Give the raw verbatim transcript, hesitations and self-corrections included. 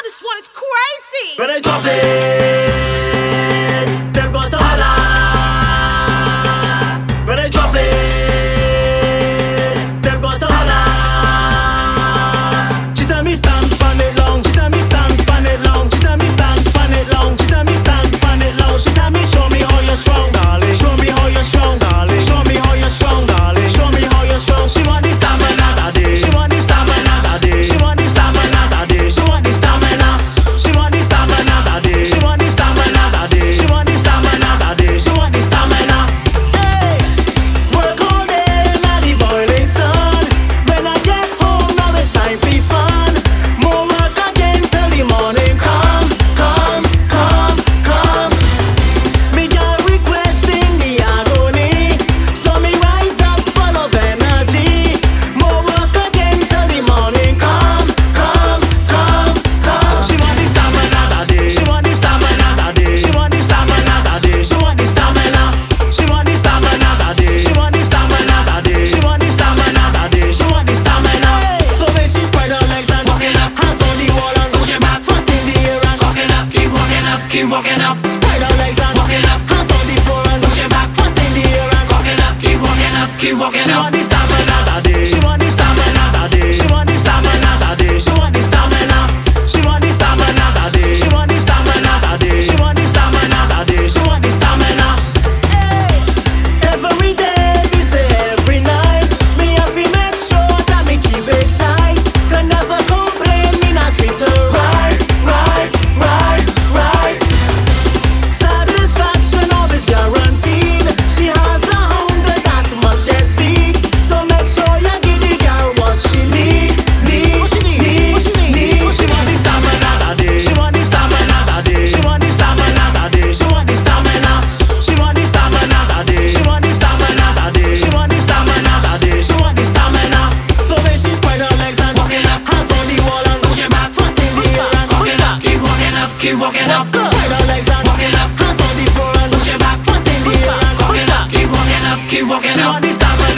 this one, it's crazy. When I drop it, them got to holla. When I drop it, them got to holla. She tell me stand on it long. She tell me stand on it long. She tell me stand on it long. She tell me stand on it long. She tell me show me how you're strong, darling. Show me how you're strong, darling. Show me how you're strong, darling. Show me how you're strong. She want the stamina that day. She want the stamina that day. She want the stamina that day. She want the stamina. She want the stamina that day. She want the stamina that day. She want the stamina that day. She want the stamina. Hey, work all day now the boiling sun. When I get home now it's time for fun. More work again till the morning come, come, come, come. Me girl requesting the agony, so me rise up full of energy. More work again till the morning come, come, come, come. She want the stamina that day. She want the stamina that day. She want the stamina that day. She want the stamina. She want the stamina that day. She want the stamina that day. She want the stamina that day. She want the stamina. So when she spread her legs and walking up, hands on the wall and push it back, foot in the air and walking up, keep walking up, keep walking up. Spread her legs and walking up, hands on the floor and push it back, foot in the air and walking up, keep walking up, keep walking up. She want the stamina that day. She want the stamina that day. She want the stamina that day. She want the stamina. She want the stamina that day. She want the stamina that day. She want the stamina that day. She want the stamina. Hey, every day, me say every night, me have to make sure that me keep it tight. Can never complain, me not treat her right, right, right, right. Satisfaction always guaranteed. She has a hunger that must get feed. So make sure you give the girl what she need, need, need, need. She want the stamina that day. She want the stamina that day. She want the stamina that day. She want the stamina. She want the stamina that day. She want the stamina that day. She want the stamina that day. She want the stamina. So when she spread her legs and walking up, hands on the wall and push it back, foot in the air and walking up, keep walking up, keep walking up. Spread her legs and walking up, hands on the floor and push it back, foot in the air and walking up, keep walking up, keep walking up. She want the stamina.